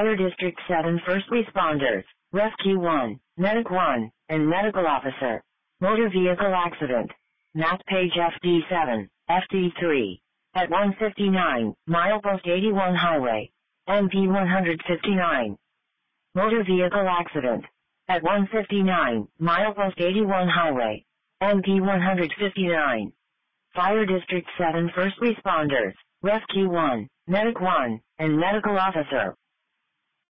Fire District 7 First Responders, Rescue 1, Medic 1, and Medical Officer. Motor Vehicle Accident. Map page FD7, FD3. At 159, Milepost 81 Highway. MP 159. Motor Vehicle Accident. At 159, Milepost 81 Highway. MP 159. Fire District 7 First Responders, Rescue 1, Medic 1, and Medical Officer.